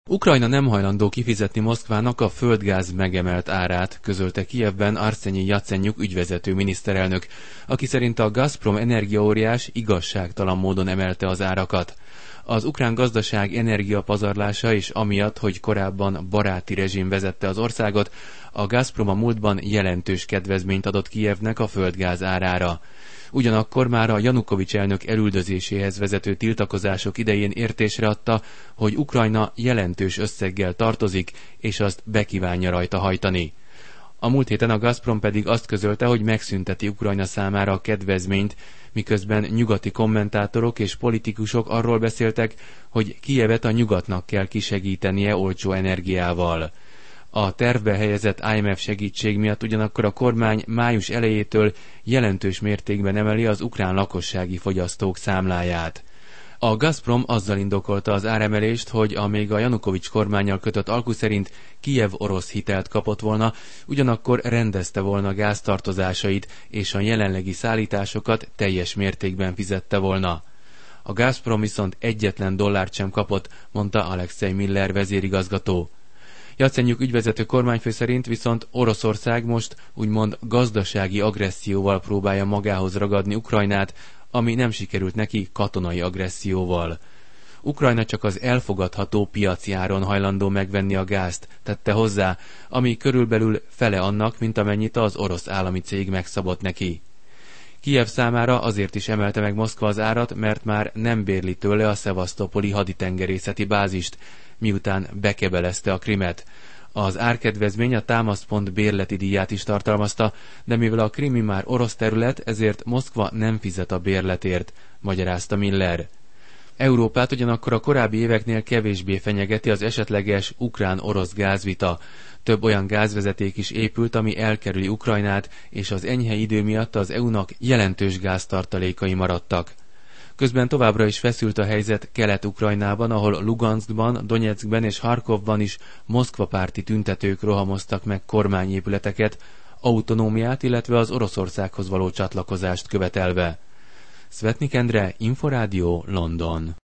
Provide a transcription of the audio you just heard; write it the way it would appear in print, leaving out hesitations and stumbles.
Ukrajna nem hajlandó kifizetni Moszkvának a földgáz megemelt árát, közölte Kijevben Arsenij Jacenyuk ügyvezető miniszterelnök, aki szerint a Gazprom energiaóriás igazságtalan módon emelte az árakat. Az ukrán gazdaság energiapazarlása és amiatt, hogy korábban baráti rezsim vezette az országot, a Gazprom a múltban jelentős kedvezményt adott Kijevnek a földgáz árára. Ugyanakkor már a Janukovics elnök elüldözéséhez vezető tiltakozások idején értésre adta, hogy Ukrajna jelentős összeggel tartozik, és azt be kívánja rajta hajtani. A múlt héten a Gazprom pedig azt közölte, hogy megszünteti Ukrajna számára a kedvezményt, miközben nyugati kommentátorok és politikusok arról beszéltek, hogy Kijevet a nyugatnak kell kisegítenie olcsó energiával. A tervbe helyezett IMF segítség miatt ugyanakkor a kormány május elejétől jelentős mértékben emeli az ukrán lakossági fogyasztók számláját. A Gazprom azzal indokolta az áremelést, hogy a még a Janukovics kormánnyal kötött alku szerint Kijev orosz hitelt kapott volna, ugyanakkor rendezte volna gáztartozásait, és a jelenlegi szállításokat teljes mértékben fizette volna. A Gazprom viszont egyetlen dollárt sem kapott, mondta Alexei Miller vezérigazgató. Jacenyuk ügyvezető kormányfő szerint viszont Oroszország most úgymond gazdasági agresszióval próbálja magához ragadni Ukrajnát, ami nem sikerült neki katonai agresszióval. Ukrajna csak az elfogadható piaci áron hajlandó megvenni a gázt, tette hozzá, ami körülbelül fele annak, mint amennyit az orosz állami cég megszabott neki. Kijev számára azért is emelte meg Moszkva az árat, mert már nem bérli tőle a szevasztopoli haditengerészeti bázist, miután bekebelezte a Krimet. Az árkedvezmény a támaszpont bérleti díját is tartalmazta, de mivel a Krimi már orosz terület, ezért Moszkva nem fizet a bérletért, magyarázta Miller. Európát ugyanakkor a korábbi éveknél kevésbé fenyegeti az esetleges ukrán-orosz gázvita. Több olyan gázvezeték is épült, ami elkerüli Ukrajnát, és az enyhe idő miatt az EU-nak jelentős gáztartalékai maradtak. Közben továbbra is feszült a helyzet Kelet-Ukrajnában, ahol Luganszkban, Donyeckben és Harkovban is Moszkva párti tüntetők rohamoztak meg kormányépületeket, autonómiát, illetve az Oroszországhoz való csatlakozást követelve. Szvetnik Endre, Inforádió, London.